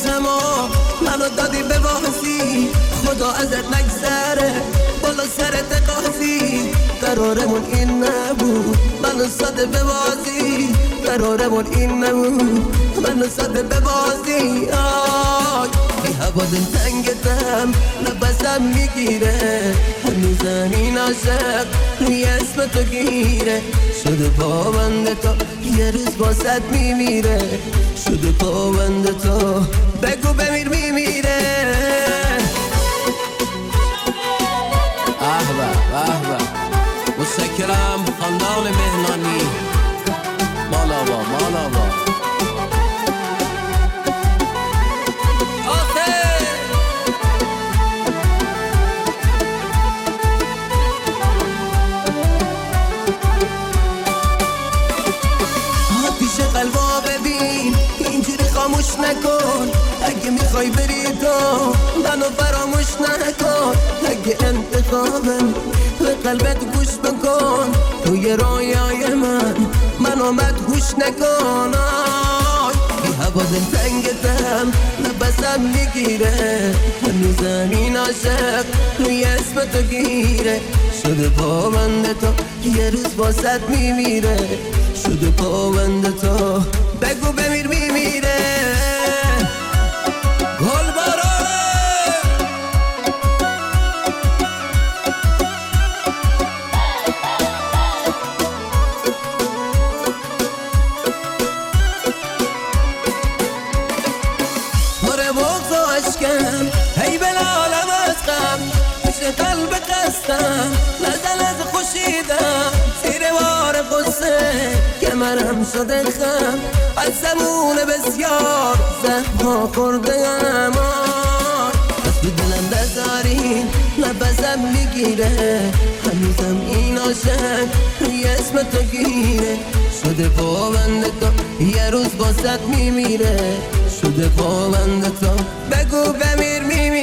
زمان منو دادی به بازی، خدا ازت نگذره بالا سرت قاضی. قرارمون این نبود منو ساده به بازی، قرارمون این نبود منو ساده به بازی. آی بی هوا دل تنگتم نفسم میگیره، هنوزم این عاشق روی اسم تو گیره. شده پابند تو یه روز باست میمیره، شده پابند تو بگو بمیر میمیره. احبه متشکرم خاندان مهنانی مالاوا مالاوا. آتیش قلبا ببین اینجوری خاموش نکن، اگه میخوای بری تو منو فراموش نکن. اگه انتخابم به قلبت گوش بکن، توی رویای منو مدهوش نکن. بی هوا دل تنگتم نفسم میگیره، هنوزم این عاشق روی اسم تو گیره. شده پابند تو یه روز باست میمیره، شده پابند تو بگو بمیر میمیره. گل بارانه مره بغض و عشقم هی بلالم از غم، پیش قلب قصدم نزل از خوشیدم. زیر بار قصه کمرم شده خم، از زمون بسیار زهما خوردم. از تو دلم بذارین نفسم میگیره، هنوزم این عاشق روی اسم تو گیره. شده پابند تو یه روز باست میمیره، شده پابند تو بگو بمیر میمیره.